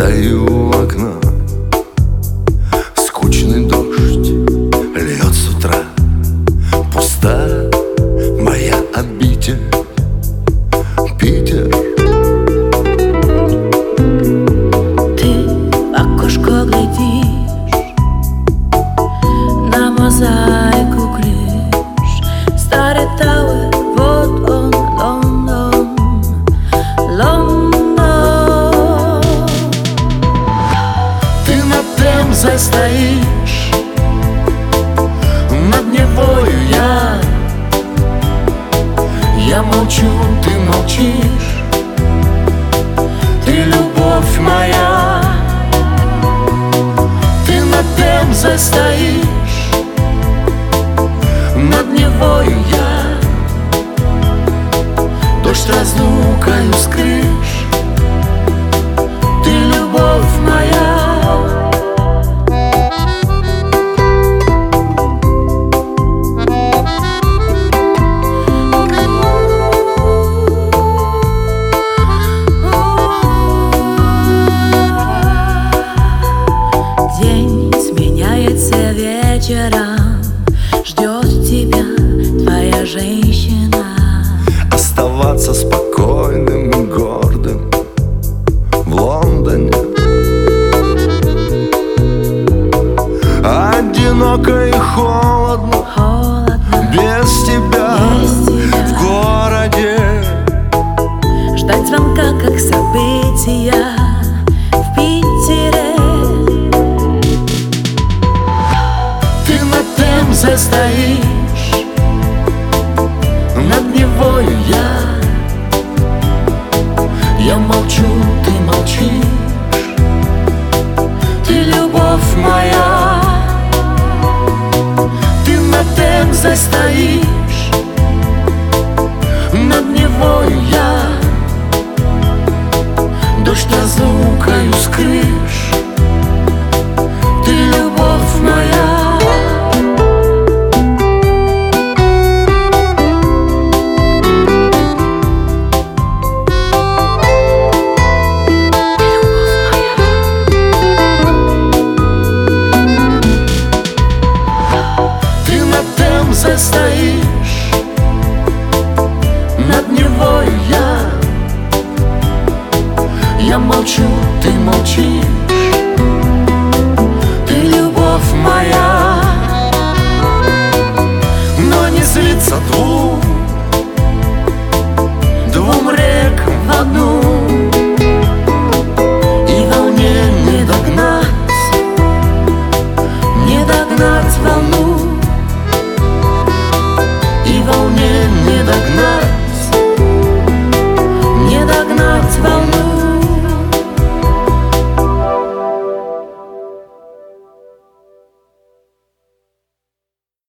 Стою у окна, скучный дождь льет с утра. Пустая моя обитель Питер. Ты в окошко глядишь, на мозаику клеишь. Старый Тауэр, вот он, Лондон, Лондон. Ты над Темзой стоишь, над Невою я молчу, ты молчишь. Ты любовь моя. Ты над Темзой стоишь, над Невою я. Дождь разлукою с крыш. Ты любовь моя. День сменяется вечером, ждет тебя твоя женщина. Оставаться спокойным и гордым в Лондоне. Одиноко и холодно, без тебя в городе. Ждать звонка, как события в Питере. Ты над Темзой стоишь, над Невою я молчу, ты молчишь. Ты любовь моя. Ты над Темзой стоишь, над Невою я. Дождь разлукою с крыш. Ты любовь моя. Стоишь, над Невою я молчу, ты молчишь. Ты любовь моя.